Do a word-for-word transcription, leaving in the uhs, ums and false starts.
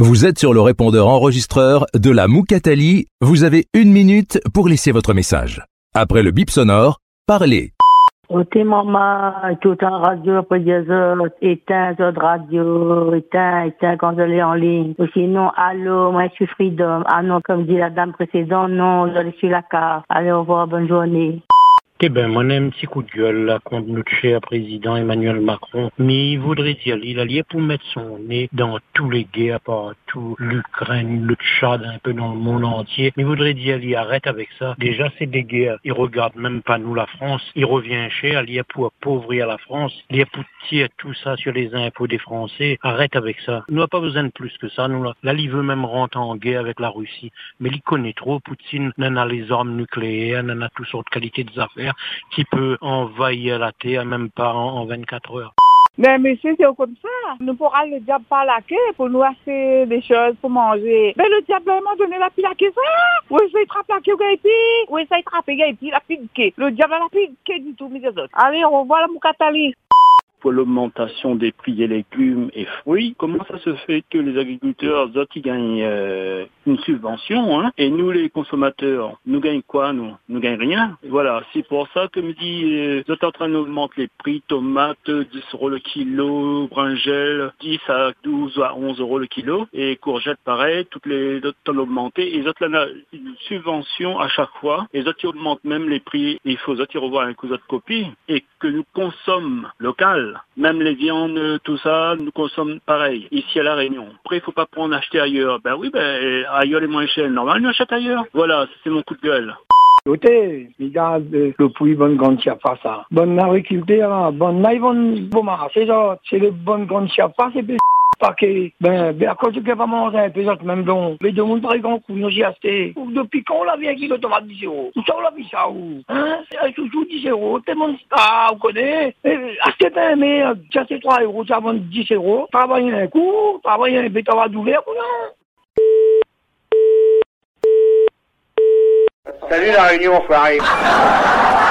Vous êtes sur le répondeur enregistreur de la Moukatali. Vous avez une minute pour laisser votre message. Après le bip sonore, parlez. Ok, maman, tout en radio, après des heures, éteins, autres radio, éteins, éteins quand je l'ai en ligne. Ou sinon, allô, moi, je suis Freedom. Ah non, comme dit la dame précédente, non, je suis la carte. Allez, au revoir, bonne journée. Eh ben, moi, un petit coup de gueule, là, contre notre cher président Emmanuel Macron. Mais il voudrait dire, il allait pour mettre son nez dans tous les guerres, partout, l'Ukraine, le Tchad, un peu dans le monde entier. Mais il voudrait dire, il arrête avec ça. Déjà, c'est des guerres. Il regarde même pas nous, la France. Il revient cher, il est pour appauvrir la France. Il est pour tirer tout ça sur les impôts des Français. Arrête avec ça. Nous n'avons pas besoin de plus que ça, nous, là. Là, il veut même rentrer en guerre avec la Russie. Mais il connaît trop. Poutine n'en a les armes nucléaires, n'en a toutes sortes de qualités des affaires qui peut envahir la terre, même pas en, en vingt-quatre heures. Mais monsieur, c'est comme ça. Nous pourrons le diable par la queue pour nous acheter des choses pour manger. Mais le diable m'a donné la pile à queue ça. Oui, ça il trappe la queue gaïpi. Oui, ça il trappe gaïpi, la pile queue. Le diable a la pile queue du tout, mes autres. Allez, on revoit la Moukatali. Pour l'augmentation des prix des légumes et fruits, comment ça se fait que les agriculteurs, eux, ils gagnent euh, une subvention, hein, et nous, les consommateurs, nous gagnons quoi, nous Nous gagnons rien. Et voilà, c'est pour ça que me dit, euh, vous êtes en train d'augmenter les prix, tomates, dix euros le kilo, brinjelles, dix à douze à onze euros le kilo, et courgettes, pareil, toutes les autres ont augmenté, et les autres, là, une subvention à chaque fois, et les autres, ils augmentent même les prix, et il faut, les autres, ils revoient un coup de copie, et que nous consommons local. Même les viandes, tout ça, nous consommons pareil, ici à La Réunion. Après, il faut pas prendre acheter ailleurs. Ben oui, ben ailleurs les moins chers. Normal, nous achète ailleurs. Voilà, c'est mon coup de gueule. Écoutez, regarde le prix bonne grande chiapas ça. Bonne agriculture, bonne naïvon, bon c'est ça, c'est le bonne grande chiapas, c'est plus parce que, ben, ben, à cause de qu'il va manger un peu, même donc, mais de mon très grand coup, nous j'ai acheté. Depuis quand on l'a vu un kilo de tomate dix euros? Où ça on l'a vu ça où? Hein? C'est un chouchou dix euros, t'es mon, ah, vous connaissez? Acheter ben, mais, j'ai acheté trois euros, ça vend dix euros. Travailler un coup, travailler un peu, t'as d'ouvert, non? Salut la Réunion, enfoiré.